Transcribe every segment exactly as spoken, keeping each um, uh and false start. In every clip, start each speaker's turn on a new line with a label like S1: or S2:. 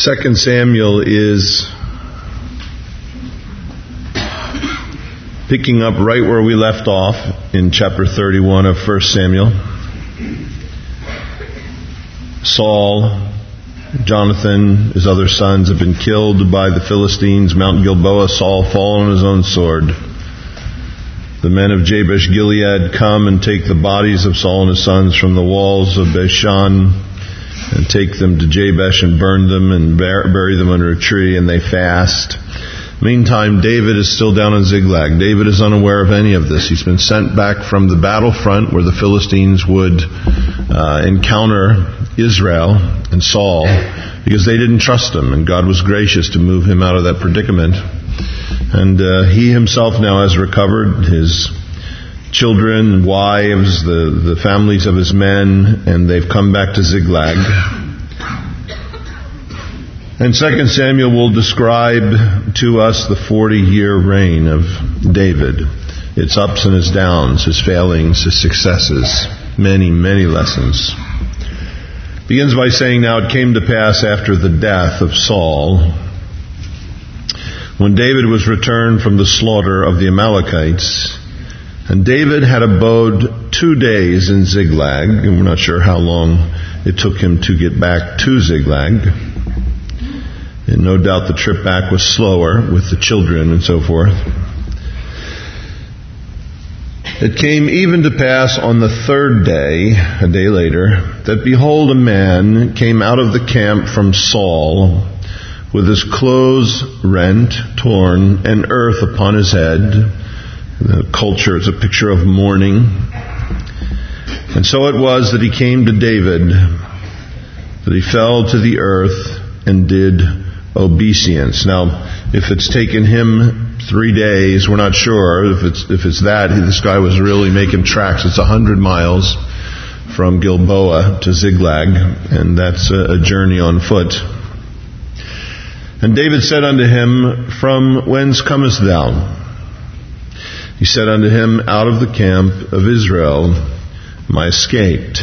S1: Second Samuel is picking up right where we left off in chapter thirty-one of First Samuel. Saul, Jonathan, his other sons have been killed by the Philistines. Mount Gilboa, Saul fallen on his own sword. The men of Jabesh Gilead come and take the bodies of Saul and his sons from the walls of Bashan and take them to Jabesh and burn them and bury them under a tree, and they fast. Meantime, David is still down in Ziklag. David is unaware of any of this. He's been sent back from the battlefront where the Philistines would uh, encounter Israel and Saul because they didn't trust him, and God was gracious to move him out of that predicament. And uh, he himself now has recovered, his children, wives, the, the families of his men, and they've come back to Ziklag. And Second Samuel will describe to us the forty-year reign of David, its ups and its downs, his failings, his successes, many, many lessons. Begins by saying, now it came to pass after the death of Saul, when David was returned from the slaughter of the Amalekites, and David had abode two days in Ziklag, and we're not sure how long it took him to get back to Ziklag. And no doubt the trip back was slower with the children and so forth. It came even to pass on the third day, a day later, that behold, a man came out of the camp from Saul with his clothes rent, torn, and earth upon his head. The culture is a picture of mourning. And so it was that he came to David, that he fell to the earth and did obeisance. Now, if it's taken him three days, we're not sure. If it's if it's that, this guy was really making tracks. It's a hundred miles from Gilboa to Ziklag, and that's a, a journey on foot. And David said unto him, from whence comest thou? He said unto him, out of the camp of Israel am I escaped.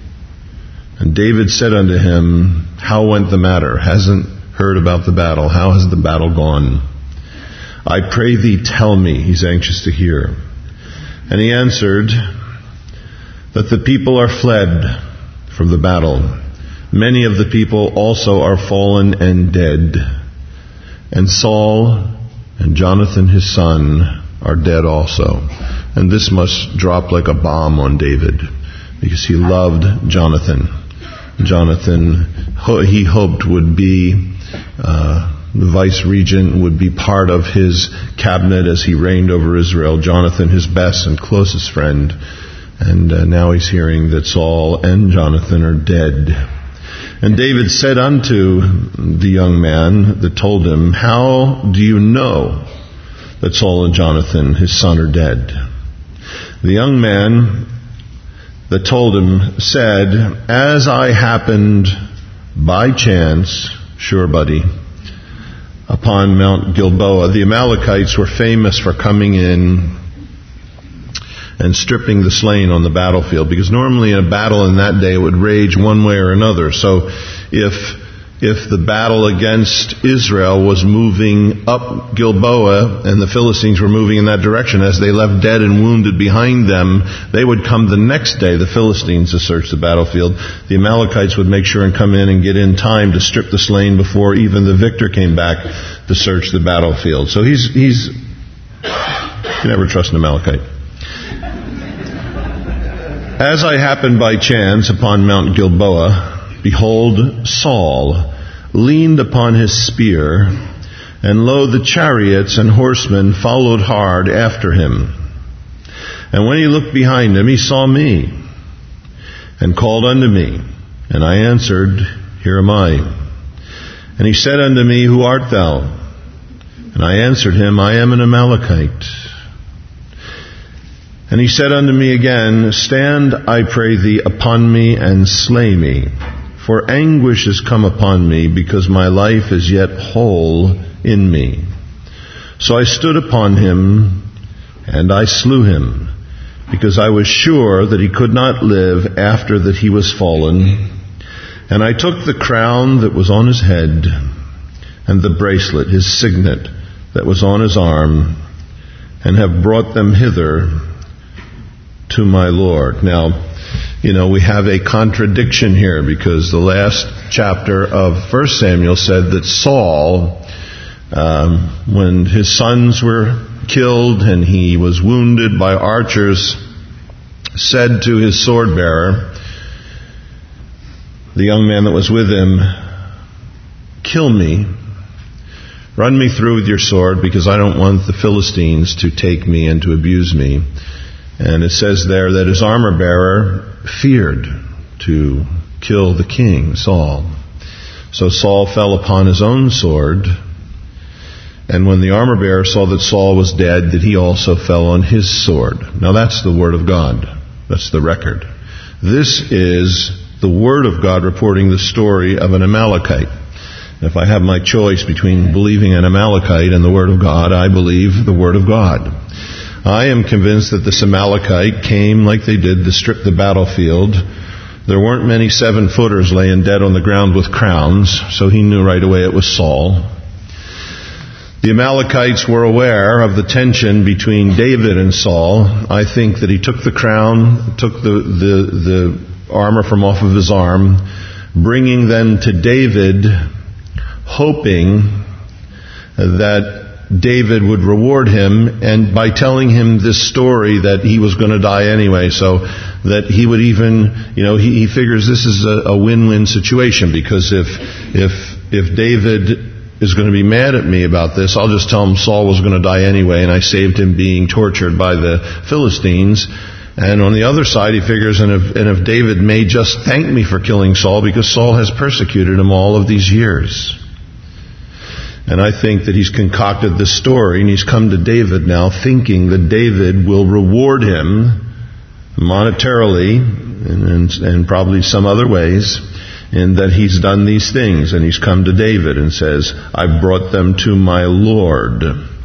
S1: And David said unto him, how went the matter? Hasn't heard about the battle. How has the battle gone? I pray thee, tell me. He's anxious to hear. And he answered, that the people are fled from the battle. Many of the people also are fallen and dead. And Saul and Jonathan his son are dead also. And this must drop like a bomb on David, because he loved Jonathan. Jonathan, he hoped, would be uh, the vice regent, would be part of his cabinet as he reigned over Israel. Jonathan, his best and closest friend. And uh, now he's hearing that Saul and Jonathan are dead. And David said unto the young man that told him, how do you know that Saul and Jonathan, his son, are dead? The young man that told him said, as I happened by chance, sure buddy, upon Mount Gilboa, the Amalekites were famous for coming in and stripping the slain on the battlefield, because normally in a battle in that day it would rage one way or another. So if if the battle against Israel was moving up Gilboa and the Philistines were moving in that direction, as they left dead and wounded behind them, they would come the next day, the Philistines, to search the battlefield. The Amalekites would make sure and come in and get in time to strip the slain before even the victor came back to search the battlefield. So he's, he's, you never trust an Amalekite. As I happened by chance upon Mount Gilboa, behold, Saul leaned upon his spear, and lo, the chariots and horsemen followed hard after him. And when he looked behind him, he saw me, and called unto me. And I answered, here am I. And he said unto me, who art thou? And I answered him, I am an Amalekite. And he said unto me again, stand, I pray thee, upon me, and slay me. For anguish is come upon me, because my life is yet whole in me. So I stood upon him, and I slew him, because I was sure that he could not live after that he was fallen. And I took the crown that was on his head, and the bracelet, his signet, that was on his arm, and have brought them hither to my Lord. Now, you know, we have a contradiction here, because the last chapter of First Samuel said that Saul, um, when his sons were killed and he was wounded by archers, said to his sword bearer, the young man that was with him, kill me, run me through with your sword, because I don't want the Philistines to take me and to abuse me. And it says there that his armor bearer feared to kill the king, Saul. So Saul fell upon his own sword, and when the armor bearer saw that Saul was dead, that he also fell on his sword. Now that's the word of God. That's the record. This is the Word of God reporting the story of an Amalekite. If I have my choice between believing an Amalekite and the Word of God, I believe the Word of God. I am convinced that this Amalekite came like they did to strip the battlefield. There weren't many seven-footers laying dead on the ground with crowns, so he knew right away it was Saul. The Amalekites were aware of the tension between David and Saul. I think that he took the crown, took the the, the armor from off of his arm, bringing them to David, hoping that David would reward him, and by telling him this story that he was going to die anyway, so that he would even, you know, he, he figures this is a, a win-win situation, because if if if David is going to be mad at me about this, I'll just tell him Saul was going to die anyway, and I saved him being tortured by the Philistines. And on the other side, he figures, and if, and if David may just thank me for killing Saul, because Saul has persecuted him all of these years. And I think that he's concocted this story, and he's come to David now thinking that David will reward him monetarily, and, and, and probably some other ways, in that he's done these things. And he's come to David and says, I've brought them to my Lord.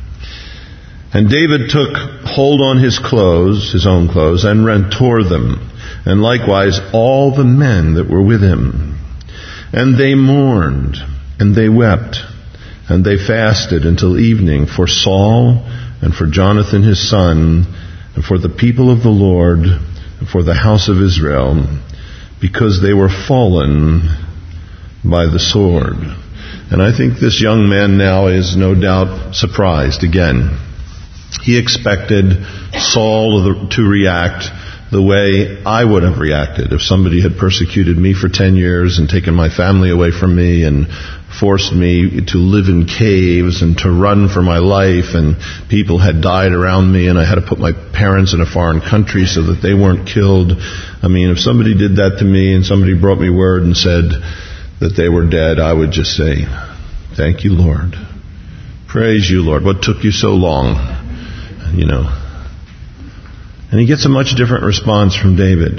S1: And David took hold on his clothes, his own clothes, and rent tore them, and likewise all the men that were with him. And they mourned, and they wept, and they fasted until evening for Saul, and for Jonathan his son, and for the people of the Lord, and for the house of Israel, because they were fallen by the sword. And I think this young man now is no doubt surprised again. He expected Saul to react the way I would have reacted if somebody had persecuted me for ten years and taken my family away from me and forced me to live in caves and to run for my life, and people had died around me, and I had to put my parents in a foreign country so that they weren't killed. I mean, if somebody did that to me and somebody brought me word and said that they were dead, I would just say, thank you, Lord. Praise you, Lord. What took you so long? You know. And he gets a much different response from David.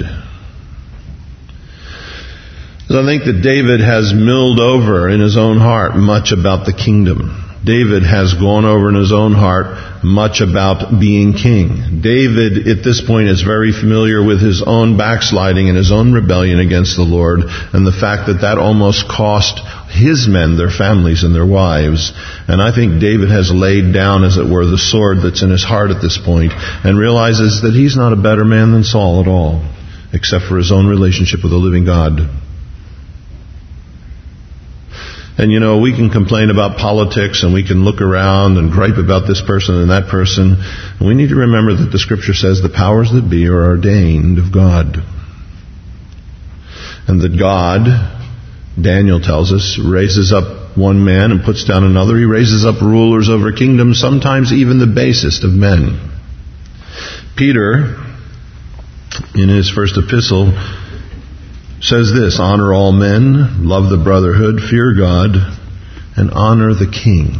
S1: So I think that David has milled over in his own heart much about the kingdom. David has gone over in his own heart much about being king. David, at this point, is very familiar with his own backsliding and his own rebellion against the Lord, and the fact that that almost cost his men their families and their wives. And I think David has laid down, as it were, the sword that's in his heart at this point, and realizes that he's not a better man than Saul at all, except for his own relationship with the living God. And you know, we can complain about politics, and we can look around and gripe about this person and that person. And we need to remember that the Scripture says the powers that be are ordained of God. And that God, Daniel tells us, raises up one man and puts down another. He raises up rulers over kingdoms, sometimes even the basest of men. Peter, in his first epistle, says this: honor all men, love the brotherhood, fear God, and honor the king.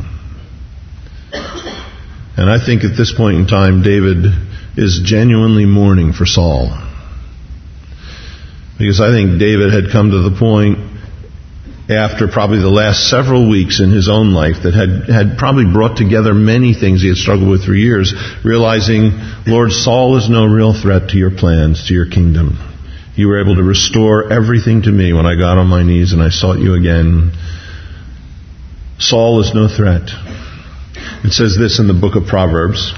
S1: And I think at this point in time, David is genuinely mourning for Saul. Because I think David had come to the point, after probably the last several weeks in his own life, that had, had probably brought together many things he had struggled with for years, realizing, Lord, Saul is no real threat to your plans, to your kingdom. You were able to restore everything to me when I got on my knees and I sought you again. Saul is no threat. It says this in the book of Proverbs.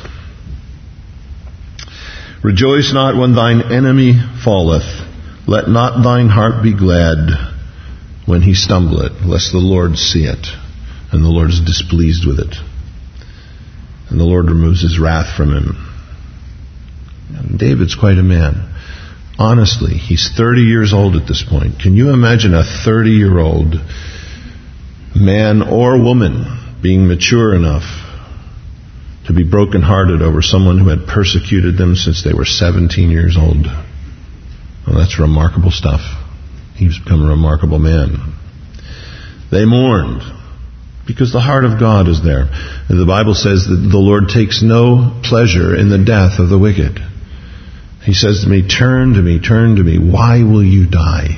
S1: Rejoice not when thine enemy falleth. Let not thine heart be glad when he stumbleth, lest the Lord see it, and the Lord is displeased with it, and the Lord removes his wrath from him. And David's quite a man. Honestly, he's thirty years old at this point. Can you imagine a thirty-year-old man or woman being mature enough to be brokenhearted over someone who had persecuted them since they were seventeen years old? Well, that's remarkable stuff. He's become a remarkable man. They mourned because the heart of God is there. And the Bible says that the Lord takes no pleasure in the death of the wicked. He says to me, turn to me, turn to me. Why will you die?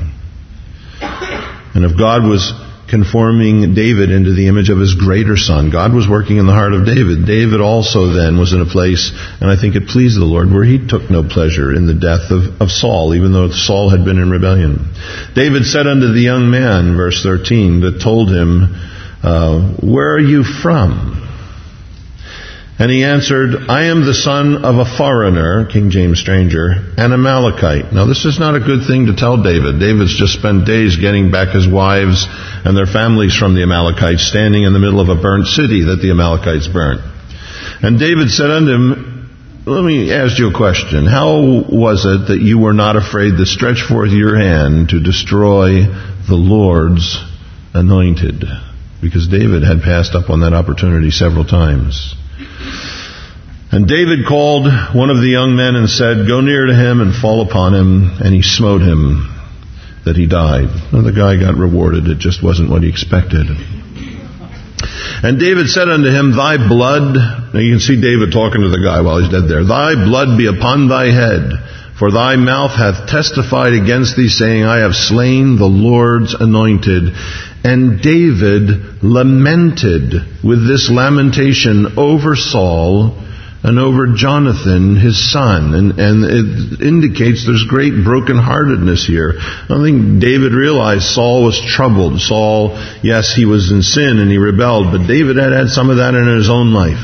S1: And if God was conforming David into the image of his greater son, God was working in the heart of David. David also then was in a place, and I think it pleased the Lord, where he took no pleasure in the death of, of Saul, even though Saul had been in rebellion. David said unto the young man, verse thirteen, that told him, uh, where are you from? And he answered, I am the son of a foreigner, King James stranger, an Amalekite. Now this is not a good thing to tell David. David's just spent days getting back his wives and their families from the Amalekites, standing in the middle of a burnt city that the Amalekites burnt. And David said unto him, let me ask you a question. How was it that you were not afraid to stretch forth your hand to destroy the Lord's anointed? Because David had passed up on that opportunity several times. And David called one of the young men and said, go near to him and fall upon him. And he smote him, that he died. Well, the guy got rewarded. It just wasn't what he expected. And David said unto him, thy blood, now you can see David talking to the guy while he's dead there, thy blood be upon thy head, for thy mouth hath testified against thee, saying, I have slain the Lord's anointed. And David lamented with this lamentation over Saul and over Jonathan, his son. And, and it indicates there's great brokenheartedness here. I don't think David realized Saul was troubled. Saul, yes, he was in sin and he rebelled, but David had had some of that in his own life.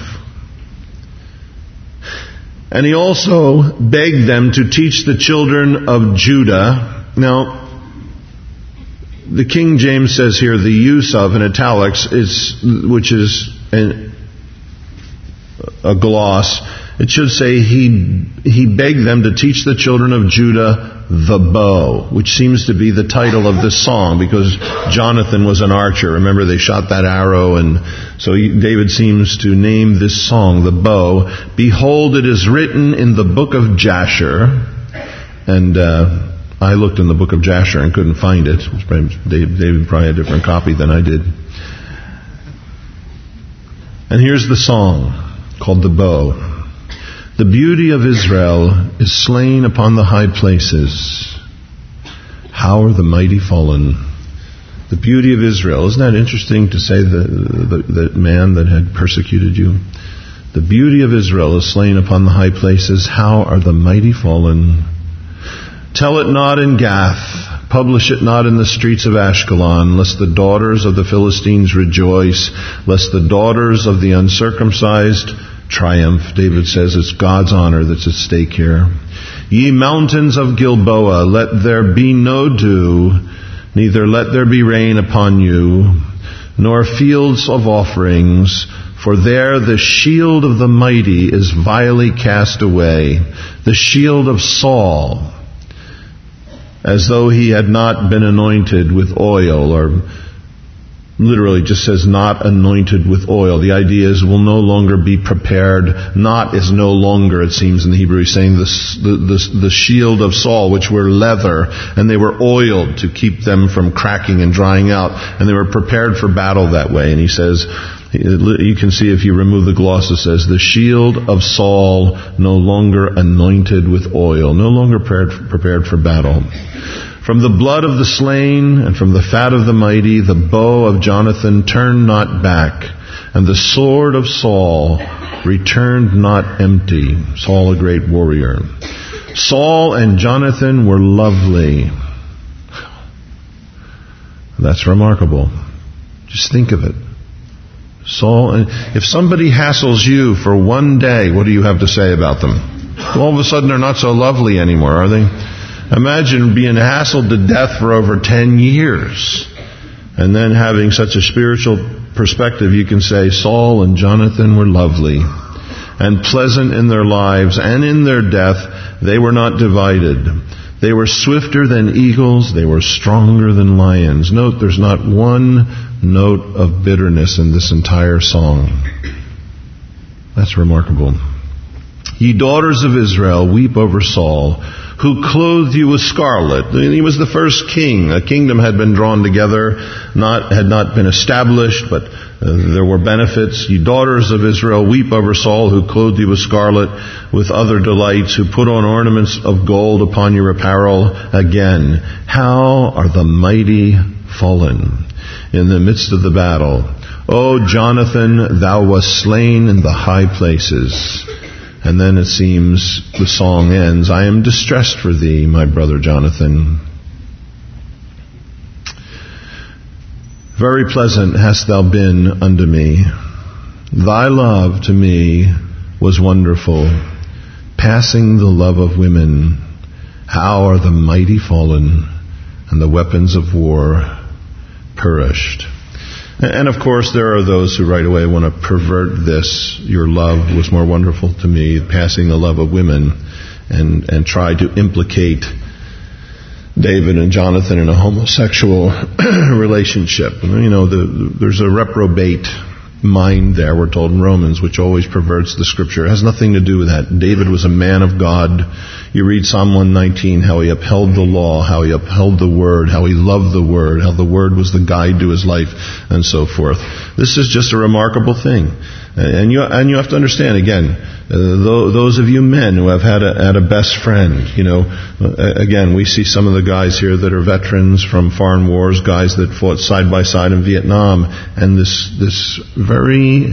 S1: And he also begged them to teach the children of Judah. Now, the King James says here the use of in italics is, which is an, a gloss. It should say he he begged them to teach the children of Judah the bow, which seems to be the title of this song because Jonathan was an archer. Remember, they shot that arrow, and so David seems to name this song the bow. Behold, it is written in the book of Jasher, and uh, I looked in the book of Jasher and couldn't find it. David probably had a different copy than I did. And here's the song called the bow. The beauty of Israel is slain upon the high places. How are the mighty fallen? The beauty of Israel. Isn't that interesting to say the, the, the man that had persecuted you? The beauty of Israel is slain upon the high places. How are the mighty fallen? Tell it not in Gath. Publish it not in the streets of Ashkelon, lest the daughters of the Philistines rejoice, lest the daughters of the uncircumcised triumph. David says it's God's honor that's at stake here. Ye mountains of Gilboa, let there be no dew, neither let there be rain upon you, nor fields of offerings, for there the shield of the mighty is vilely cast away, the shield of Saul, as though he had not been anointed with oil, or literally just says not anointed with oil. The idea is will no longer be prepared. Not is no longer, it seems in the Hebrew, he's saying this, the, the, the shield of Saul, which were leather, and they were oiled to keep them from cracking and drying out, and they were prepared for battle that way. And he says, you can see if you remove the gloss, it says, the shield of Saul no longer anointed with oil, no longer prepared, prepared for battle. From the blood of the slain and from the fat of the mighty, the bow of Jonathan turned not back, and the sword of Saul returned not empty. Saul, a great warrior. Saul and Jonathan were lovely. That's remarkable. Just think of it. Saul, and if somebody hassles you for one day, what do you have to say about them? All of a sudden they're not so lovely anymore, are they? Imagine being hassled to death for over ten years. And then having such a spiritual perspective, you can say Saul and Jonathan were lovely and pleasant in their lives, and in their death they were not divided. They were swifter than eagles, they were stronger than lions. Note, there's not one note of bitterness in this entire song. That's remarkable. Ye daughters of Israel, weep over Saul, who clothed you with scarlet. He was the first king. A kingdom had been drawn together, not had not been established, but uh, there were benefits. Ye daughters of Israel, weep over Saul, who clothed you with scarlet, with other delights, who put on ornaments of gold upon your apparel. Again, how are the mighty fallen in the midst of the battle? O Jonathan, thou wast slain in the high places. And then it seems the song ends, I am distressed for thee, my brother Jonathan. Very pleasant hast thou been unto me. Thy love to me was wonderful, passing the love of women. How are the mighty fallen, and the weapons of war perished. And of course, there are those who right away want to pervert this. Your love was more wonderful to me, passing the love of women, and, and try to implicate David and Jonathan in a homosexual relationship. You know, the, there's a reprobate mind there, we're told in Romans, which always perverts the Scripture. It has nothing to do with that. David was a man of God. You read Psalm one nineteen, how he upheld the law, how he upheld the Word, how he loved the Word, how the Word was the guide to his life, and so forth. This is just a remarkable thing. And you and you have to understand, again, uh, those of you men who have had a, had a best friend, you know, uh, again, we see some of the guys here that are veterans from foreign wars, guys that fought side by side in Vietnam, and this this very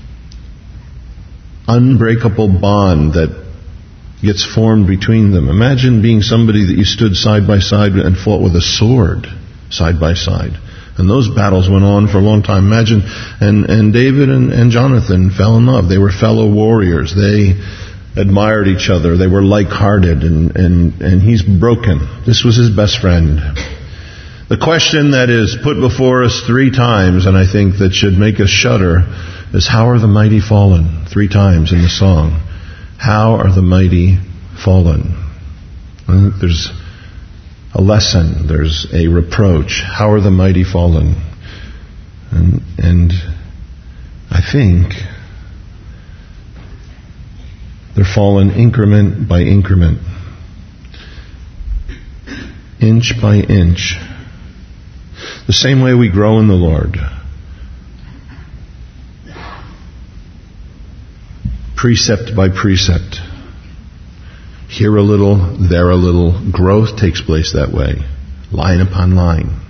S1: unbreakable bond that gets formed between them. Imagine being somebody that you stood side by side and fought with a sword side by side. And those battles went on for a long time. Imagine, and, and David and, and Jonathan fell in love. They were fellow warriors. They admired each other. They were like-hearted, and, and, and he's broken. This was his best friend. The question that is put before us three times, and I think that should make us shudder, is how are the mighty fallen? Three times in the song. How are the mighty fallen? I think there's a lesson, there's a reproach. How are the mighty fallen? And, and I think they're fallen increment by increment, inch by inch. The same way we grow in the Lord. Precept by precept. Here a little, there a little. Growth takes place that way. Line upon line.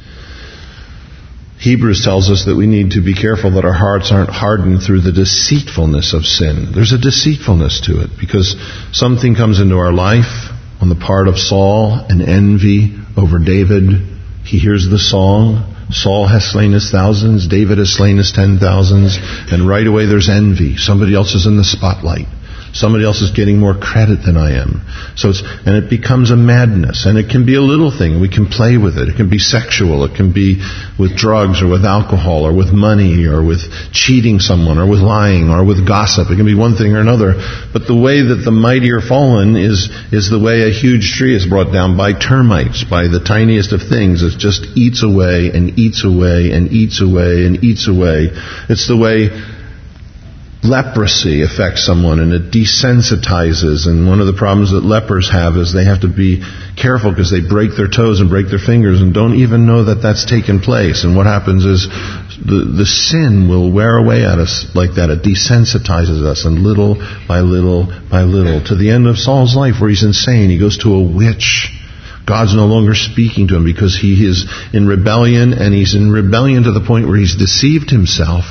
S1: Hebrews tells us that we need to be careful that our hearts aren't hardened through the deceitfulness of sin. There's a deceitfulness to it because something comes into our life on the part of Saul, an envy over David. He hears the song. Saul has slain his thousands, David has slain his ten thousands, and right away there's envy. Somebody else is in the spotlight. Somebody else is getting more credit than I am. So it's, and it becomes a madness. And it can be a little thing. We can play with it. It can be sexual. It can be with drugs or with alcohol or with money or with cheating someone or with lying or with gossip. It can be one thing or another. But the way that the mighty are fallen is, is the way a huge tree is brought down by termites, by the tiniest of things. It just eats away and eats away and eats away and eats away. It's the way leprosy affects someone, and it desensitizes. And one of the problems that lepers have is they have to be careful because they break their toes and break their fingers and don't even know that that's taken place. And what happens is the, the sin will wear away at us like that. It desensitizes us, and little by little by little, to the end of Saul's life where he's insane. He goes to a witch. God's no longer speaking to him because he is in rebellion, and he's in rebellion to the point where he's deceived himself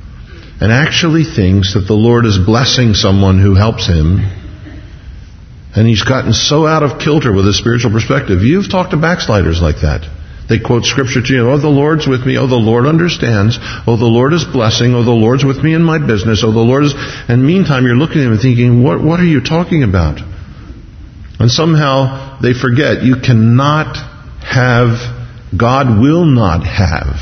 S1: and actually thinks that the Lord is blessing someone who helps him, And he's gotten so out of kilter with his spiritual perspective. You've talked to backsliders like that. They quote scripture to you. Oh, the Lord's with me. Oh, the Lord understands. Oh, the Lord is blessing. Oh, the Lord's with me in my business. Oh, the Lord is... And meantime, you're looking at him and thinking, what, what are you talking about? And somehow they forget you cannot have, God will not have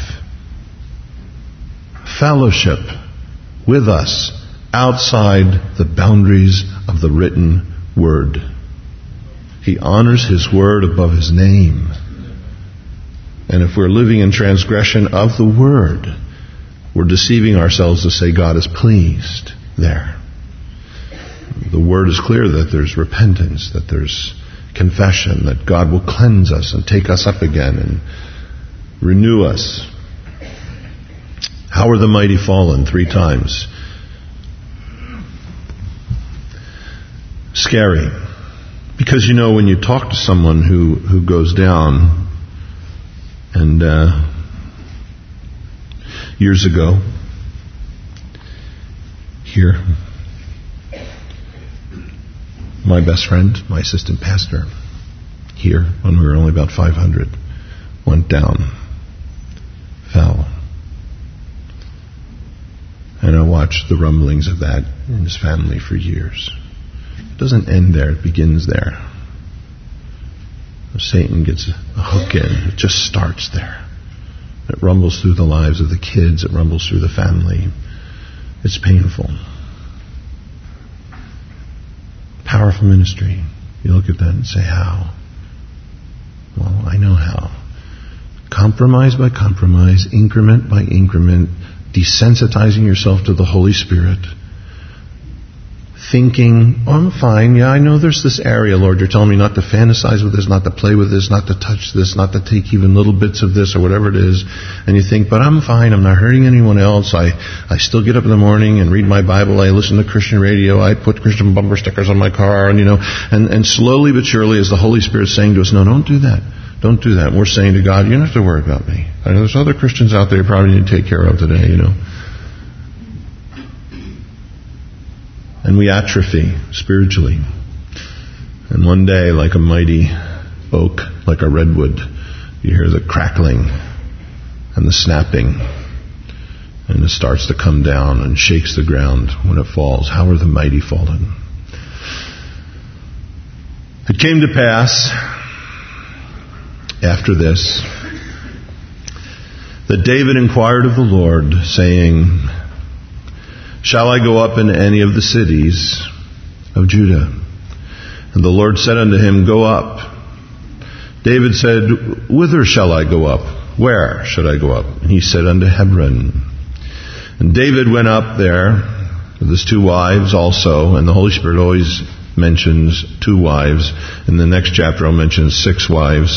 S1: fellowship with us outside the boundaries of the written Word. He honors His Word above His name. And if we're living in transgression of the Word, we're deceiving ourselves to say God is pleased there. The Word is clear that there's repentance, that there's confession, that God will cleanse us and take us up again and renew us. How are the mighty fallen? Three times. Scary. Because you know, when you talk to someone who, who goes down, and uh, years ago, here, my best friend, my assistant pastor, here, when we were only about five hundred, went down, fell. And I watched the rumblings of that in his family for years. It doesn't end there, it begins there. Satan gets a hook in, it just starts there. It rumbles through the lives of the kids, it rumbles through the family. It's painful. Powerful ministry. You look at that and say, how? Well, I know how. Compromise by compromise, increment by increment, desensitizing yourself to the Holy Spirit. Thinking, oh, I'm fine. Yeah, I know there's this area, Lord. You're telling me not to fantasize with this, not to play with this, not to touch this, not to take even little bits of this or whatever it is. And you think, but I'm fine. I'm not hurting anyone else. I, I still get up in the morning and read my Bible. I listen to Christian radio. I put Christian bumper stickers on my car. And, you know, and, and slowly but surely, as the Holy Spirit's saying to us, no, don't do that. Don't do that. And we're saying to God, you don't have to worry about me. I know there's other Christians out there you probably need to take care of today, you know. And we atrophy spiritually. And one day, like a mighty oak, like a redwood, you hear the crackling and the snapping. And it starts to come down and shakes the ground when it falls. How are the mighty fallen? It came to pass, after this, that David inquired of the Lord, saying, shall I go up into any of the cities of Judah? And the Lord said unto him, go up. David said, whither shall I go up? Where should I go up? And he said, unto Hebron. And David went up there with his two wives also, and the Holy Spirit always mentions two wives. In the next chapter I'll mention six wives.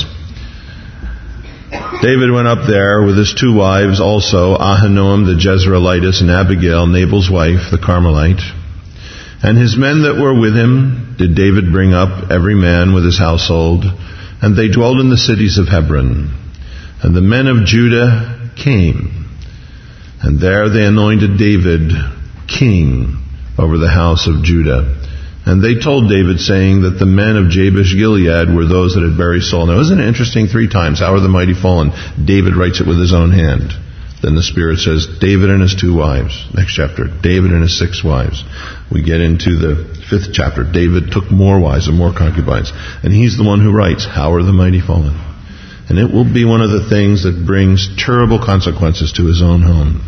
S1: David went up there with his two wives also, Ahinoam the Jezreelitess and Abigail, Nabal's wife, the Carmelite. And his men that were with him did David bring up, every man with his household, and they dwelled in the cities of Hebron. And the men of Judah came, and there they anointed David king over the house of Judah. And they told David, saying that the men of Jabesh Gilead were those that had buried Saul. Now, isn't it interesting? Three times, how are the mighty fallen? David writes it with his own hand. Then the Spirit says, David and his two wives. Next chapter, David and his six wives. We get into the fifth chapter. David took more wives and more concubines. And he's the one who writes, how are the mighty fallen? And it will be one of the things that brings terrible consequences to his own home.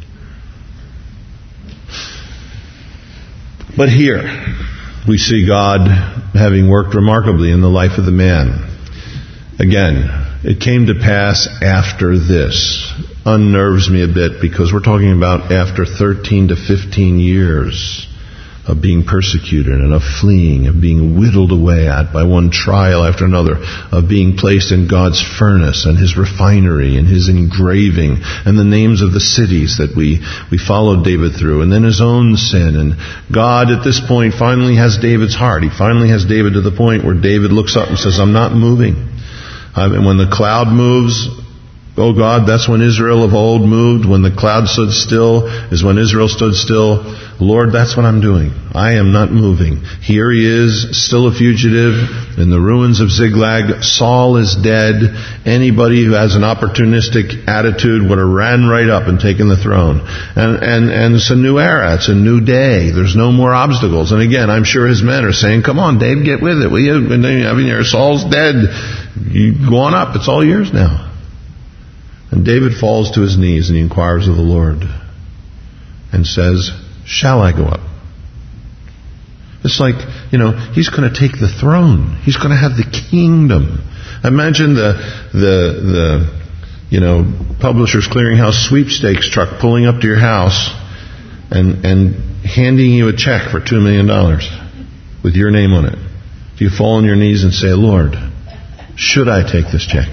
S1: But here, we see God having worked remarkably in the life of the man. Again, it came to pass after this. Unnerves me a bit because we're talking about after thirteen to fifteen years of being persecuted and of fleeing, of being whittled away at by one trial after another, of being placed in God's furnace and His refinery and His engraving and the names of the cities that we, we followed David through, and then his own sin. And God at this point finally has David's heart. He finally has David to the point where David looks up and says, I'm not moving. Um, and when the cloud moves, Oh God, that's when Israel of old moved, when the cloud stood still, is when Israel stood still. Lord, that's what I'm doing. I am not moving. Here he is, still a fugitive, in the ruins of Ziklag. Saul is dead. Anybody who has an opportunistic attitude would have ran right up and taken the throne. And, and, and it's a new era. It's a new day. There's no more obstacles. And again, I'm sure his men are saying, come on, Dave, get with it. We have, I mean, your Saul's dead. You go on up. It's all yours now. And David falls to his knees and he inquires of the Lord and says, shall I go up? It's like, you know, he's going to take the throne. He's going to have the kingdom. Imagine the, the, the, you know, Publishers Clearinghouse sweepstakes truck pulling up to your house and, and handing you a check for two million dollars with your name on it. Do you fall on your knees and say, Lord, should I take this check?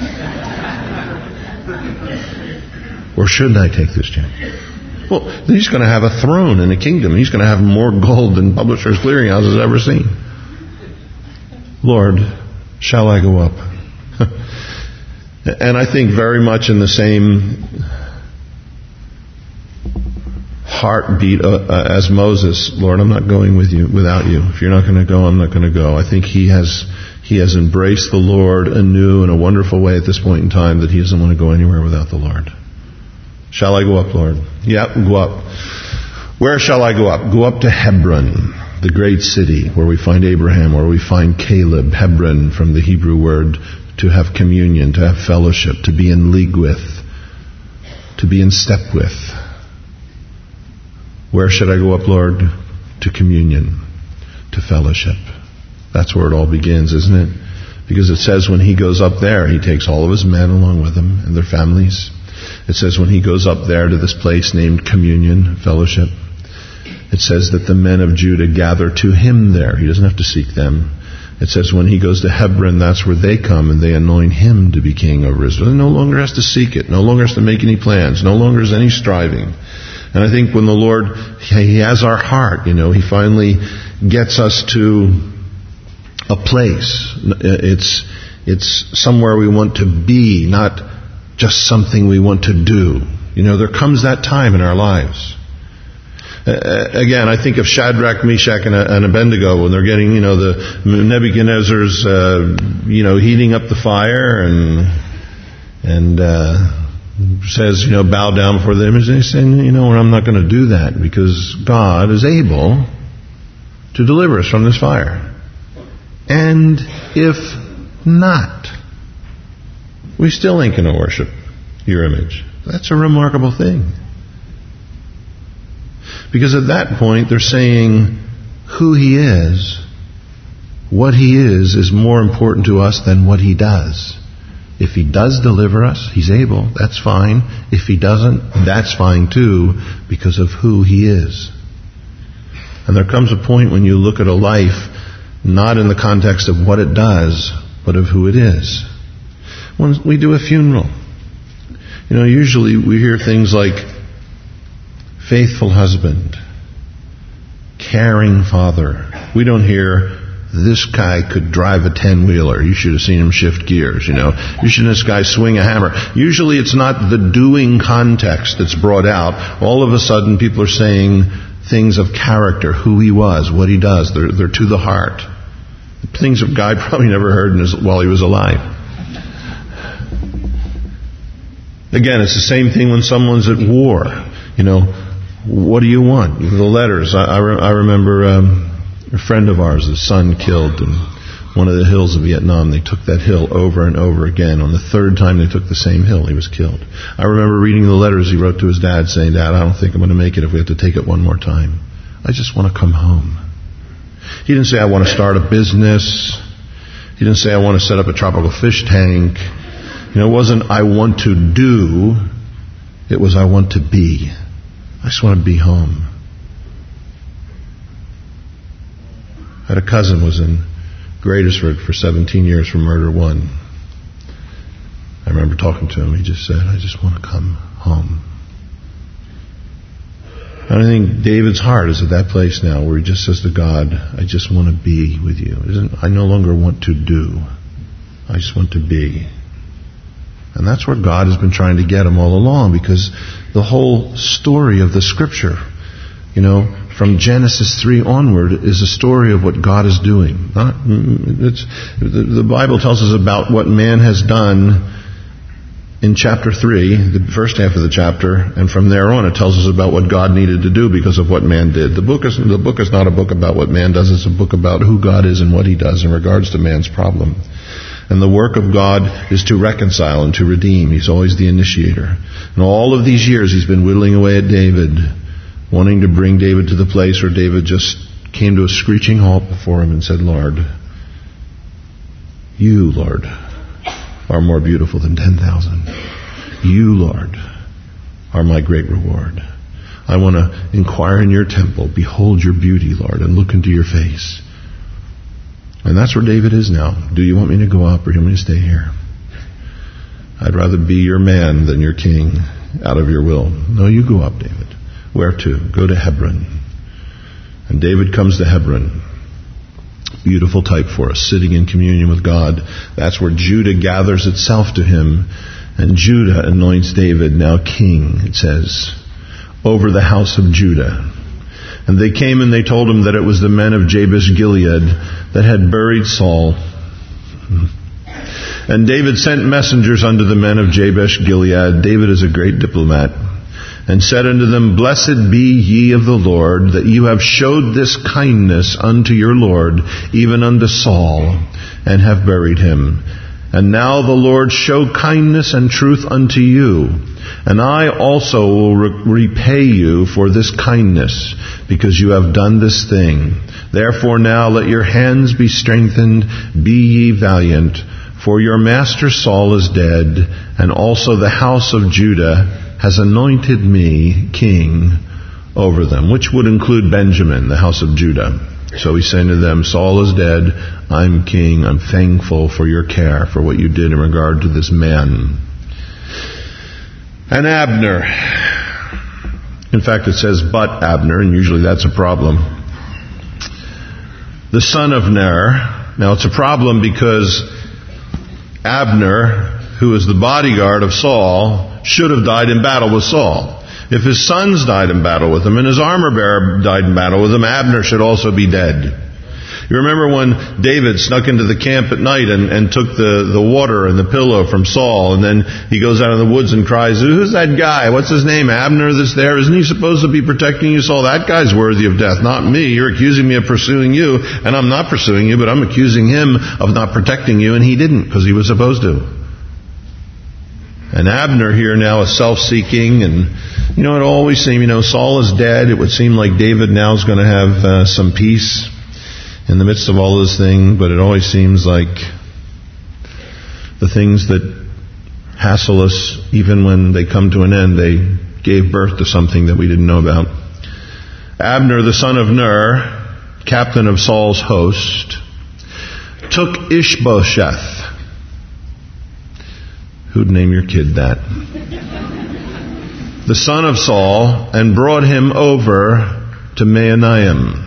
S1: Or shouldn't I take this check? Well, he's going to have a throne in a kingdom. He's going to have more gold than Publishers Clearinghouse has ever seen. Lord, shall I go up? And I think very much in the same heartbeat uh, as Moses. Lord, I'm not going with you without you. If you're not going to go, I'm not going to go. I think he has he has embraced the Lord anew in a wonderful way at this point in time that he doesn't want to go anywhere without the Lord. Shall I go up, Lord? Yeah, go up. Where shall I go up? Go up to Hebron, the great city where we find Abraham, where we find Caleb. Hebron, from the Hebrew word to have communion, to have fellowship, to be in league with, to be in step with. Where should I go up, Lord? To communion, to fellowship. That's where it all begins, isn't it? Because it says when he goes up there, he takes all of his men along with him and their families. It says when he goes up there to this place named communion, fellowship, it says that the men of Judah gather to him there. He doesn't have to seek them. It says when he goes to Hebron, that's where they come and they anoint him to be king over Israel. He no longer has to seek it, no longer has to make any plans, no longer is any striving. And I think when the Lord, he has our heart, you know, he finally gets us to a place. It's, it's somewhere we want to be, not just something we want to do. You know, there comes that time in our lives. Uh, again, I think of Shadrach, Meshach, and, and Abednego when they're getting, you know, the Nebuchadnezzar's, uh, you know, heating up the fire and and uh, says, you know, bow down before the image. And he's saying, you know, I'm not going to do that because God is able to deliver us from this fire. And if not, we still ain't going to worship your image. That's a remarkable thing. Because at that point, they're saying who he is, what he is, is more important to us than what he does. If he does deliver us, he's able, that's fine. If he doesn't, that's fine too, because of who he is. And there comes a point when you look at a life, not in the context of what it does, but of who it is. When we do a funeral, you know, usually we hear things like faithful husband, caring father. We don't hear this guy could drive a ten-wheeler. You should have seen him shift gears, you know. You should have seen this guy swing a hammer. Usually it's not the doing context that's brought out. All of a sudden people are saying things of character, who he was, what he does. They're, they're to the heart. Things of God probably never heard in his, while he was alive. Again, it's the same thing when someone's at war. You know, what do you want? The letters. I, I, re- I remember um, a friend of ours, his son killed in one of the hills of Vietnam. They took that hill over and over again. On the third time they took the same hill, he was killed. I remember reading the letters he wrote to his dad saying, Dad, I don't think I'm going to make it if we have to take it one more time. I just want to come home. He didn't say, I want to start a business. He didn't say, I want to set up a tropical fish tank. You know, it wasn't, I want to do. It was, I want to be. I just want to be home. I had a cousin who was in Gradisford for seventeen years for murder one. I remember talking to him. He just said, I just want to come home. And I think David's heart is at that place now where he just says to God, I just want to be with you. I no longer want to do. I just want to be. And that's where God has been trying to get him all along, because the whole story of the Scripture, you know, from Genesis three onward, is a story of what God is doing. Not, it's, the, the Bible tells us about what man has done in chapter three, the first half of the chapter, and from there on it tells us about what God needed to do because of what man did. The book is the book is not a book about what man does, it's a book about who God is and what he does in regards to man's problem. And the work of God is to reconcile and to redeem. He's always the initiator. And all of these years he's been whittling away at David, wanting to bring David to the place where David just came to a screeching halt before him and said, Lord, you, Lord, are more beautiful than ten thousand. You, Lord, are my great reward. I want to inquire in your temple, behold your beauty, Lord, and look into your face. And that's where David is now. Do you want me to go up or do you want me to stay here? I'd rather be your man than your king out of your will. No, you go up, David. Where to? Go to Hebron. And David comes to Hebron. Beautiful type for us, sitting in communion with God. That's where Judah gathers itself to him. And Judah anoints David now king, it says, over the house of Judah. And they came and they told him that it was the men of Jabesh Gilead that had buried Saul. And David sent messengers unto the men of Jabesh Gilead. David is a great diplomat. And said unto them, Blessed be ye of the Lord, that you have showed this kindness unto your Lord, even unto Saul, and have buried him. And now the Lord show kindness and truth unto you. And I also will re- repay you for this kindness, because you have done this thing. Therefore now let your hands be strengthened, be ye valiant, for your master Saul is dead, and also the house of Judah has anointed me king over them, which would include Benjamin, the house of Judah. So he's saying to them, Saul is dead, I'm king, I'm thankful for your care, for what you did in regard to this man. And Abner, in fact it says but Abner, and usually that's a problem, the son of Ner. Now it's a problem because Abner, who is the bodyguard of Saul, should have died in battle with Saul. If his sons died in battle with him and his armor bearer died in battle with him, Abner should also be dead. You remember when David snuck into the camp at night and, and took the, the water and the pillow from Saul, and then he goes out in the woods and cries, who's that guy? What's his name? Abner that's there? Isn't he supposed to be protecting you, Saul? That guy's worthy of death, not me. You're accusing me of pursuing you, and I'm not pursuing you, but I'm accusing him of not protecting you, and he didn't, because he was supposed to. And Abner here now is self-seeking, and you know, it always seemed, you know, Saul is dead. It would seem like David now is going to have uh, some peace in the midst of all this thing, but it always seems like the things that hassle us, even when they come to an end, they gave birth to something that we didn't know about. Abner, the son of Ner, captain of Saul's host, took Ishbosheth. Who'd name your kid that? The son of Saul, and brought him over to Mahanaim,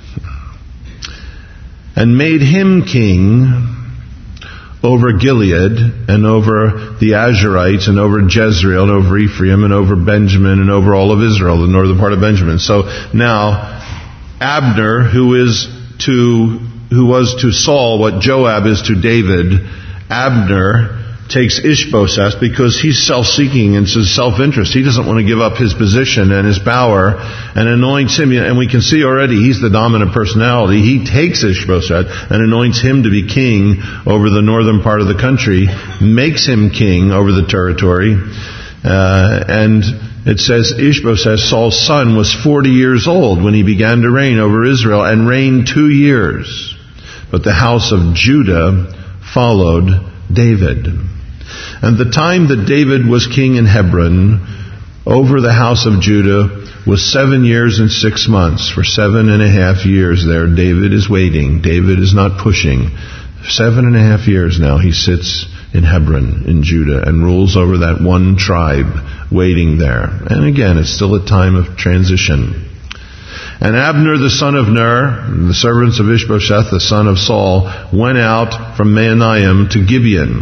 S1: and made him king over Gilead, and over the Asherites, and over Jezreel, and over Ephraim, and over Benjamin, and over all of Israel, the northern part of Benjamin. So now, Abner, who is to, who was to Saul what Joab is to David, Abner takes Ishbosheth because he's self-seeking and it's his self-interest. He doesn't want to give up his position and his power, and anoints him. And we can see already he's the dominant personality. He takes Ishbosheth and anoints him to be king over the northern part of the country, makes him king over the territory. Uh, and it says Ishbosheth, Saul's son, was forty years old when he began to reign over Israel, and reigned two years. But the house of Judah followed David. And the time that David was king in Hebron over the house of Judah was seven years and six months. For seven and a half years there, David is waiting. David is not pushing. Seven and a half years now he sits in Hebron in Judah and rules over that one tribe, waiting there. And again, it's still a time of transition. And Abner the son of Ner, the servants of Ishbosheth the son of Saul, went out from Mahanaim to Gibeon.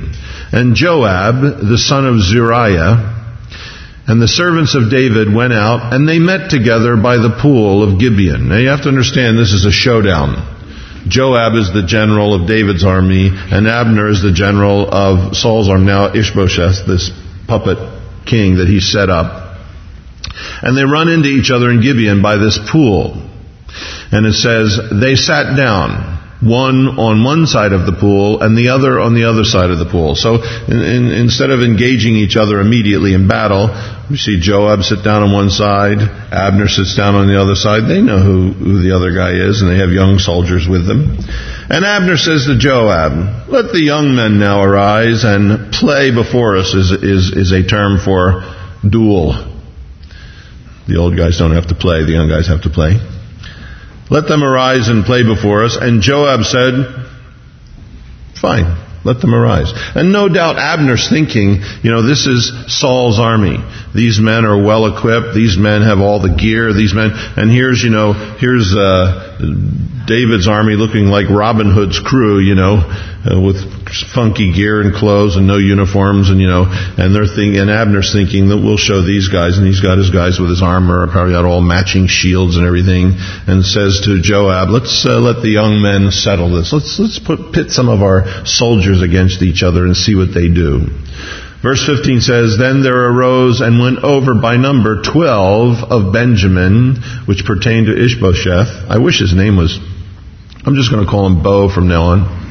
S1: And Joab, the son of Zeruiah, and the servants of David went out, and they met together by the pool of Gibeon. Now you have to understand, this is a showdown. Joab is the general of David's army, and Abner is the general of Saul's army. Now Ishbosheth, this puppet king that he set up. And they run into each other in Gibeon by this pool. And it says, they sat down, one on one side of the pool and the other on the other side of the pool. So in, in, instead of engaging each other immediately in battle, we see Joab sit down on one side, Abner sits down on the other side. They know who, who the other guy is, and they have young soldiers with them. And Abner says to Joab, let the young men now arise, and play before us is, is, is a term for duel. The old guys don't have to play, the young guys have to play. Let them arise and play before us. And Joab said, fine, let them arise. And no doubt Abner's thinking, you know, this is Saul's army. These men are well equipped. These men have all the gear. These men, and here's, you know, here's uh, David's army looking like Robin Hood's crew, you know, uh, with funky gear and clothes and no uniforms, and you know, and they're thinking, and Abner's thinking that we'll show these guys, and he's got his guys with his armor, probably got all matching shields and everything, and says to Joab, let's uh, let the young men settle this. Let's let's put pit some of our soldiers against each other and see what they do. Verse fifteen says, then there arose and went over by number twelve of Benjamin, which pertained to Ishbosheth. I wish his name was, I'm just going to call him Bo from now on.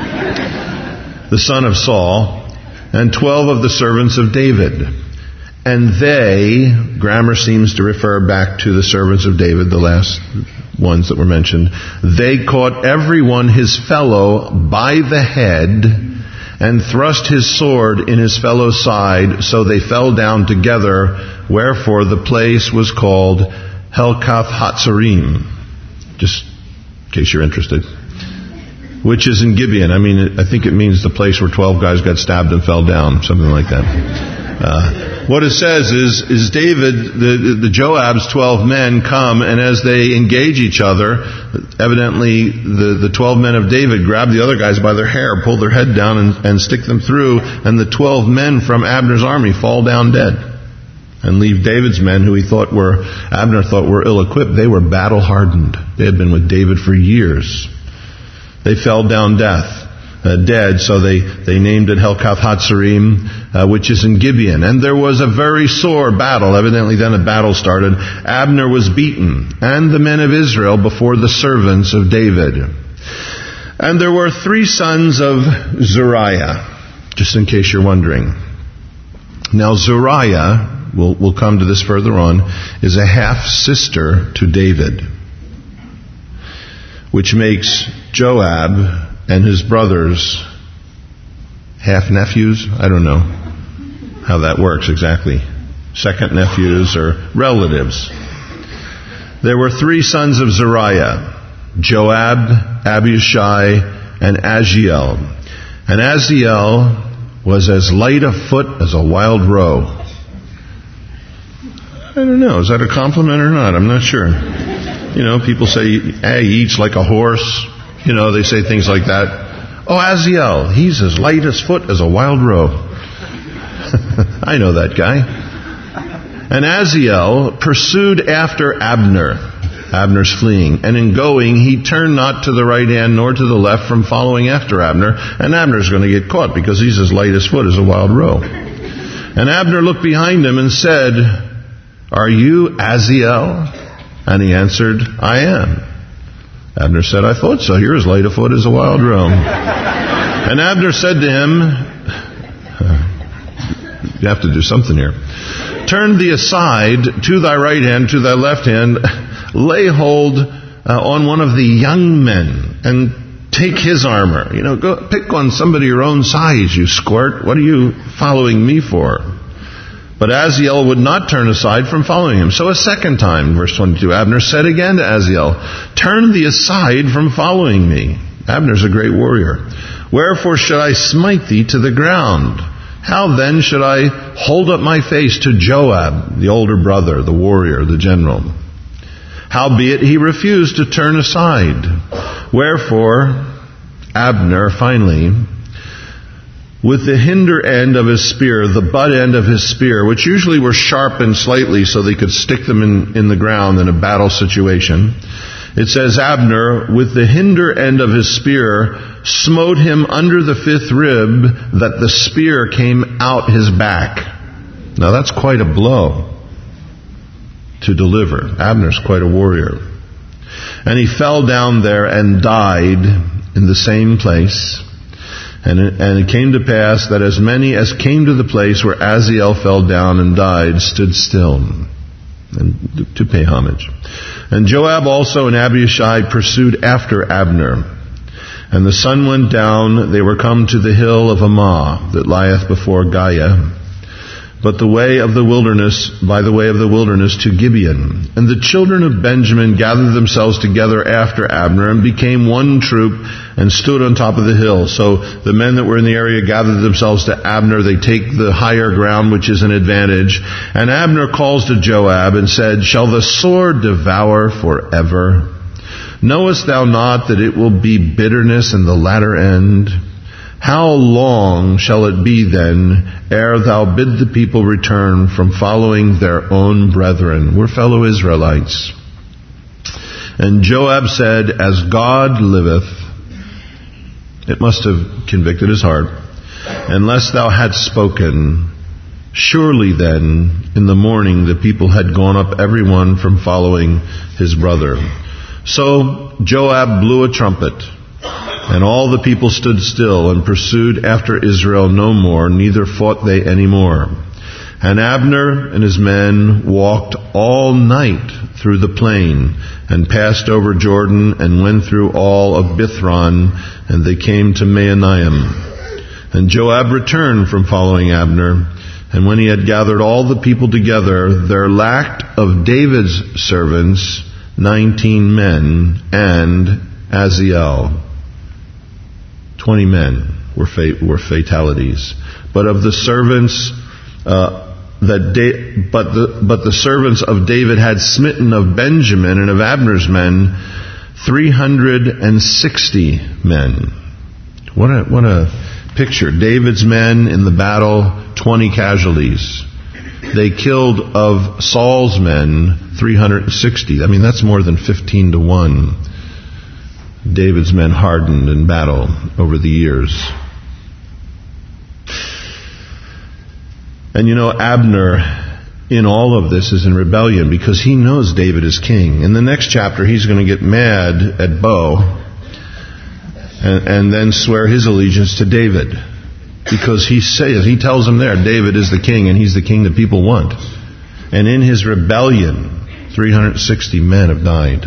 S1: The son of Saul, and twelve of the servants of David. And they, grammar seems to refer back to the servants of David, the last ones that were mentioned. They caught everyone his fellow by the head, and thrust his sword in his fellow's side, so they fell down together, wherefore the place was called Helkath Hatzarim. Just in case you're interested. Which is in Gibeon. I mean, I think it means the place where twelve guys got stabbed and fell down, something like that. Uh, what it says is, is David, the, the Joab's twelve men come, and as they engage each other, evidently the, the twelve men of David grab the other guys by their hair, pull their head down, and, and stick them through, and the twelve men from Abner's army fall down dead. And leave David's men, who he thought were, Abner thought were ill-equipped. They were battle-hardened. They had been with David for years. They fell down death, uh, dead, so they, they named it Helkath Hatzarim, uh, which is in Gibeon. And there was a very sore battle. Evidently then a battle started. Abner was beaten, and the men of Israel before the servants of David. And there were three sons of Zeruiah, just in case you're wondering. Now Zeruiah, we'll, we'll come to this further on, is a half-sister to David, which makes Joab and his brothers half-nephews. I don't know how that works exactly. Second nephews or relatives. There were three sons of Zeruiah, Joab, Abishai, and Aziel. And Aziel was as light of foot as a wild roe. I don't know, is that a compliment or not? I'm not sure. You know, people say, hey, he eats like a horse. You know, they say things like that. Oh, Aziel, he's as light as foot as a wild roe. I know that guy. And Aziel pursued after Abner. Abner's fleeing. And in going, he turned not to the right hand nor to the left from following after Abner. And Abner's going to get caught because he's as light as foot as a wild roe. And Abner looked behind him and said, are you Aziel? And he answered, I am. Abner said, I thought so. You're as light a foot as a wild roe. And Abner said to him, you have to do something here. Turn thee aside to thy right hand, to thy left hand, lay hold uh, on one of the young men, and take his armor. You know, go pick on somebody your own size, you squirt. What are you following me for? But Aziel would not turn aside from following him. So a second time, verse twenty-two, Abner said again to Aziel, turn thee aside from following me. Abner's a great warrior. Wherefore should I smite thee to the ground? How then should I hold up my face to Joab, the older brother, the warrior, the general? Howbeit he refused to turn aside. Wherefore Abner finally with the hinder end of his spear, the butt end of his spear, which usually were sharpened slightly so they could stick them in, in the ground in a battle situation. It says, Abner, with the hinder end of his spear, smote him under the fifth rib, that the spear came out his back. Now that's quite a blow to deliver. Abner's quite a warrior. And he fell down there and died in the same place. And it, and it came to pass that as many as came to the place where Azael fell down and died stood still and to pay homage. And Joab also and Abishai pursued after Abner. And the sun went down, they were come to the hill of Ammah that lieth before Giah, but the way of the wilderness, by the way of the wilderness to Gibeon. And the children of Benjamin gathered themselves together after Abner and became one troop and stood on top of the hill. So the men that were in the area gathered themselves to Abner. They take the higher ground, which is an advantage. And Abner calls to Joab and said, Shall the sword devour forever? Knowest thou not that it will be bitterness in the latter end? How long shall it be then ere thou bid the people return from following their own brethren? We're fellow Israelites. And Joab said, As God liveth, it must have convicted his heart, unless thou hadst spoken, surely then in the morning the people had gone up every one from following his brother. So Joab blew a trumpet, and all the people stood still and pursued after Israel no more, neither fought they any more. And Abner and his men walked all night through the plain, and passed over Jordan, and went through all of Bithron, and they came to Mahanaim. And Joab returned from following Abner, and when he had gathered all the people together, there lacked of David's servants nineteen men, and Azael. Twenty men were fa- were fatalities. But of the servants, uh, that da- but the but the servants of David had smitten of Benjamin and of Abner's men three hundred and sixty men. What a what a picture! David's men in the battle, twenty casualties. They killed of Saul's men three hundred and sixty. I mean, that's more than fifteen to one. David's men hardened in battle over the years. And you know, Abner, in all of this, is in rebellion because he knows David is king. In the next chapter, he's going to get mad at Bo and, and then swear his allegiance to David. Because he says, he tells him there, David is the king and he's the king that people want. And in his rebellion, three hundred sixty men have died.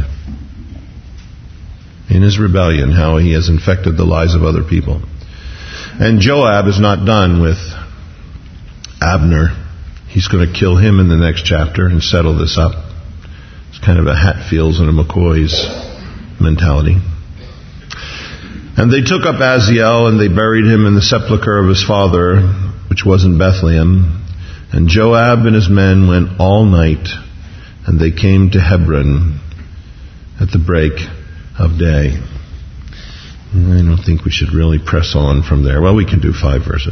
S1: In his rebellion, how he has infected the lives of other people. And Joab is not done with Abner. He's going to kill him in the next chapter and settle this up. It's kind of a Hatfields and a McCoy's mentality. And they took up Azael and they buried him in the sepulchre of his father, which was in Bethlehem. And Joab and his men went all night, and they came to Hebron at the break of day. I don't think we should really press on from there. Well, we can do five verses.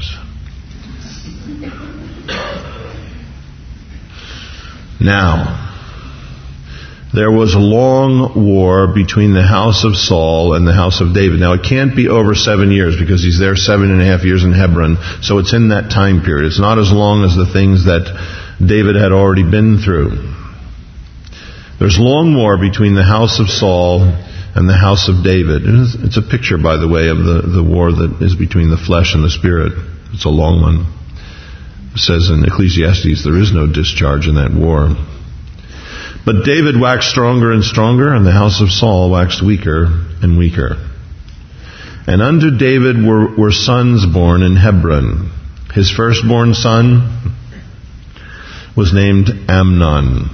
S1: Now, there was a long war between the house of Saul and the house of David. Now, it can't be over seven years because he's there seven and a half years in Hebron. So it's in that time period. It's not as long as the things that David had already been through. There's long war between the house of Saul and the house of David. It's a picture, by the way, of the, the war that is between the flesh and the spirit. It's a long one. It says in Ecclesiastes, there is no discharge in that war. But David waxed stronger and stronger, and the house of Saul waxed weaker and weaker. And unto David were, were sons born in Hebron. His firstborn son was named Amnon,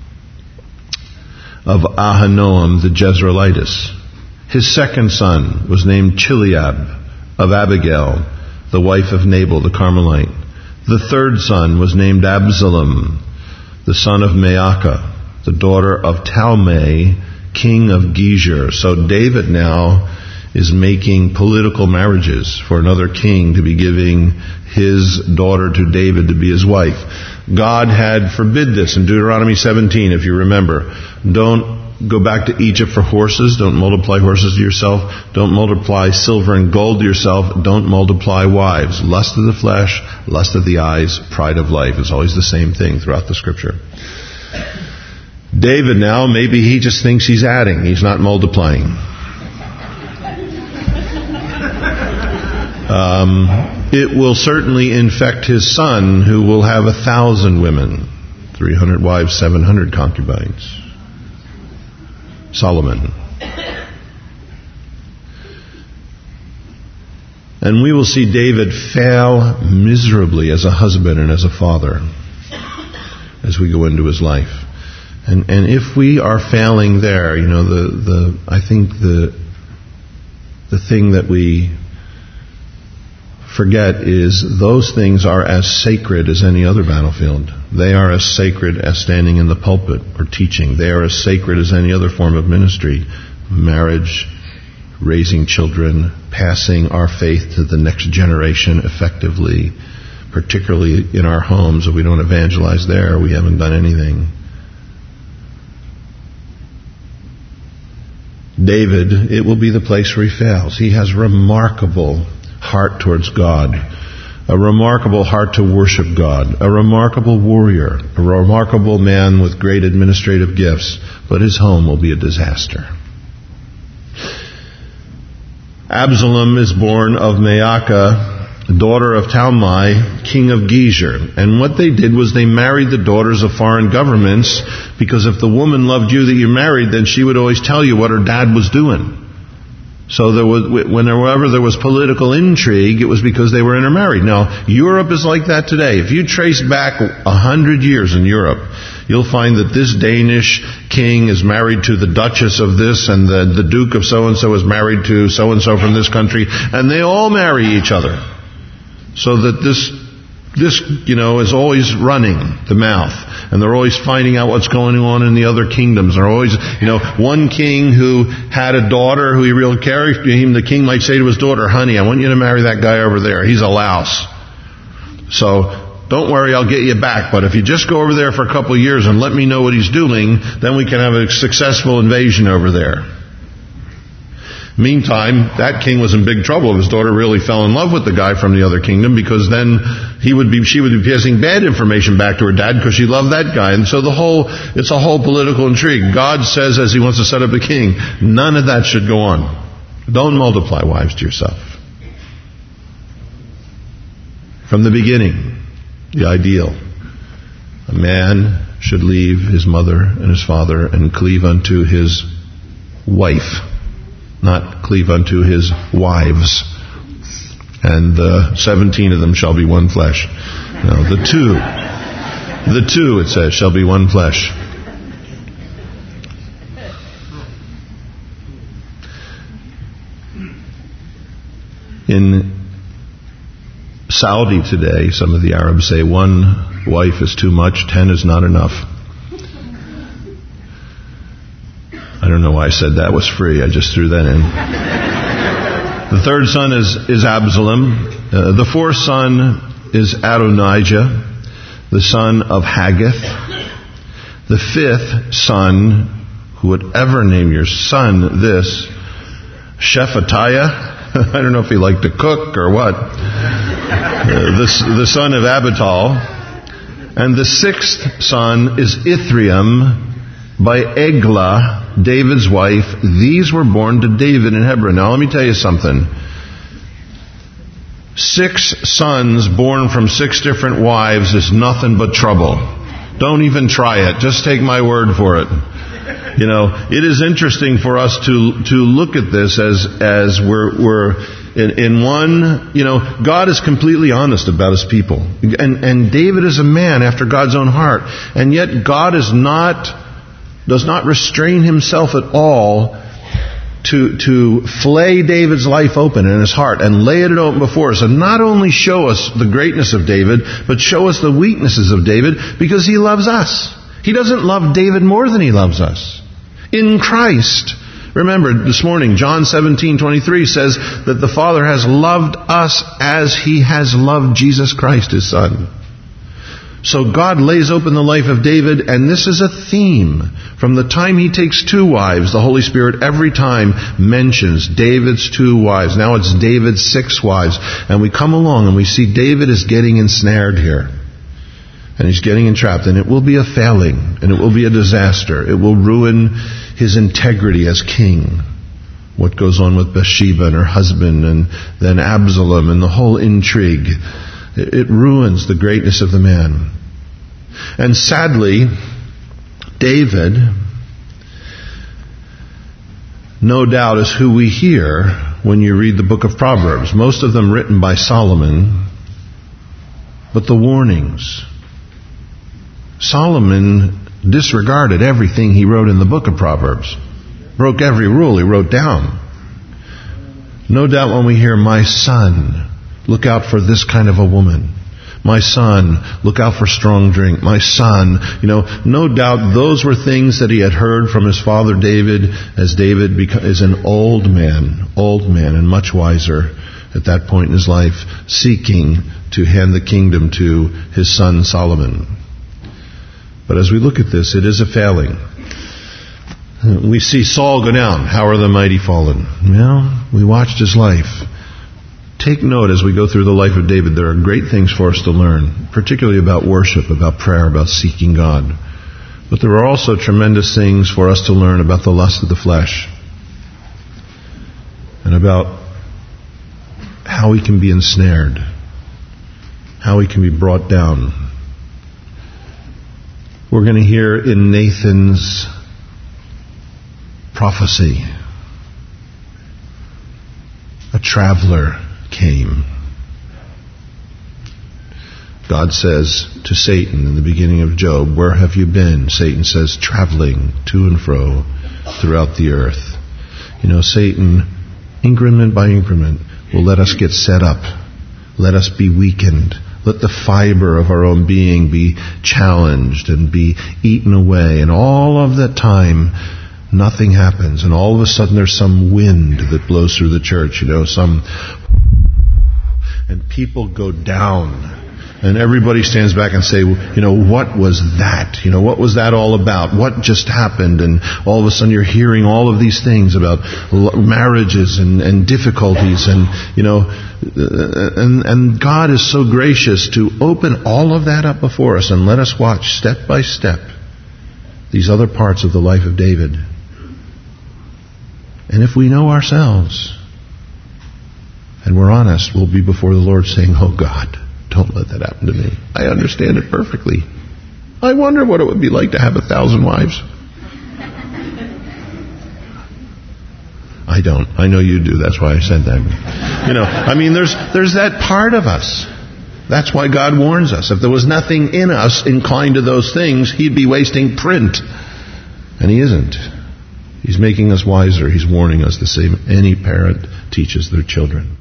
S1: of Ahinoam the Jezreelitess. His second son was named Chileab, of Abigail, the wife of Nabal the Carmelite. The third son was named Absalom, the son of Maacah, the daughter of Talmai, king of Geshur. So David now is making political marriages for another king to be giving his daughter to David to be his wife. God had forbid this in Deuteronomy seventeen, if you remember. Don't go back to Egypt for horses. Don't multiply horses to yourself. Don't multiply silver and gold to yourself. Don't multiply wives. Lust of the flesh, lust of the eyes, pride of life. It's always the same thing throughout the Scripture. David now, maybe he just thinks he's adding. He's not multiplying. Um, it will certainly infect his son, who will have a thousand women, three hundred wives, seven hundred concubines. Solomon. And we will see David fail miserably as a husband and as a father as we go into his life. And and if we are failing there, you know, the, the I think the the thing that we forget is those things are as sacred as any other battlefield. They are as sacred as standing in the pulpit or teaching. They are as sacred as any other form of ministry. Marriage, raising children, passing our faith to the next generation effectively, particularly in our homes. If we don't evangelize there, we haven't done anything. David, it will be the place where he fails. He has remarkable heart towards God, a remarkable heart to worship God, a remarkable warrior, a remarkable man with great administrative gifts, but his home will be a disaster. Absalom is born of Maacah, daughter of Talmai, king of Geshur. And what they did was they married the daughters of foreign governments, because if the woman loved you that you married, then she would always tell you what her dad was doing. So there was, whenever there was political intrigue, it was because they were intermarried. Now, Europe is like that today. If you trace back a hundred years in Europe, you'll find that this Danish king is married to the Duchess of this, and the, the Duke of so-and-so is married to so-and-so from this country, and they all marry each other. So that this, this, you know, is always running the mouth. And they're always finding out what's going on in the other kingdoms. They're always, you know, one king who had a daughter who he really cared for him, the king might say to his daughter, honey, I want you to marry that guy over there. He's a louse. So, don't worry, I'll get you back. But if you just go over there for a couple of years and let me know what he's doing, then we can have a successful invasion over there. Meantime, that king was in big trouble if his daughter really fell in love with the guy from the other kingdom, because then he would be, she would be passing bad information back to her dad because she loved that guy. And so the whole, it's a whole political intrigue. God says, as he wants to set up a king, none of that should go on. Don't multiply wives to yourself. From the beginning, the ideal. A man should leave his mother and his father and cleave unto his wife, not cleave unto his wives. And uh, seventeen of them shall be one flesh. No, the two, the two, it says, shall be one flesh. In Saudi today, some of the Arabs say one wife is too much, ten is not enough. I don't know why I said that was free. I just threw that in. The third son is, is Absalom. Uh, the fourth son is Adonijah, the son of Haggith. The fifth son, who would ever name your son this, Shephatiah. I don't know if he liked to cook or what. Uh, the, the son of Abital. And the sixth son is Ithream by Eglah, David's wife. These were born to David in Hebron. Now let me tell you something. Six sons born from six different wives is nothing but trouble. Don't even try it. Just take my word for it. You know, it is interesting for us to to look at this as as we're we're in, in one. You know, God is completely honest about His people, and and David is a man after God's own heart, and yet God is not does not restrain Himself at all to to flay David's life open in his heart and lay it open before us, and not only show us the greatness of David, but show us the weaknesses of David, because He loves us. He doesn't love David more than He loves us. In Christ, Remember, this morning, John seventeen twenty-three says that the Father has loved us as He has loved Jesus Christ, His Son. So God lays open the life of David, and this is a theme. From the time he takes two wives, the Holy Spirit every time mentions David's two wives. Now it's David's six wives. And we come along and we see David is getting ensnared here. And he's getting entrapped. And it will be a failing. And it will be a disaster. It will ruin his integrity as king. What goes on with Bathsheba and her husband, and then Absalom and the whole intrigue. It ruins the greatness of the man. And sadly, David, no doubt, is who we hear when you read the book of Proverbs. Most of them written by Solomon. But the warnings. Solomon disregarded everything he wrote in the book of Proverbs. Broke every rule he wrote down. No doubt when we hear, my son, look out for this kind of a woman. My son, look out for strong drink. My son, you know, no doubt those were things that he had heard from his father David, as David is an old man, old man and much wiser at that point in his life, seeking to hand the kingdom to his son Solomon. But as we look at this, it is a failing. We see Saul go down. How are the mighty fallen? Well, we watched his life. Take note as we go through the life of David, there are great things for us to learn, particularly about worship, about prayer, about seeking God. But there are also tremendous things for us to learn about the lust of the flesh and about how we can be ensnared, how we can be brought down. We're going to hear in Nathan's prophecy, a traveler came. God says to Satan in the beginning of Job, where have you been? Satan says, traveling to and fro throughout the earth. You know, Satan, increment by increment, will let us get set up. Let us be weakened. Let the fiber of our own being be challenged and be eaten away. And all of that time, nothing happens. And all of a sudden there's some wind that blows through the church, you know, some... And people go down. And everybody stands back and say, you know, what was that? You know, what was that all about? What just happened? And all of a sudden you're hearing all of these things about marriages and, and difficulties. And, you know, and, and God is so gracious to open all of that up before us and let us watch step by step these other parts of the life of David. And if we know ourselves, and we're honest, we'll be before the Lord saying, oh God, don't let that happen to me. I understand it perfectly. I wonder what it would be like to have a thousand wives. I don't. I know you do. That's why I said that. You know, I mean, there's there's that part of us. That's why God warns us. If there was nothing in us inclined to those things, He'd be wasting print. And He isn't. He's making us wiser. He's warning us the same any parent teaches their children.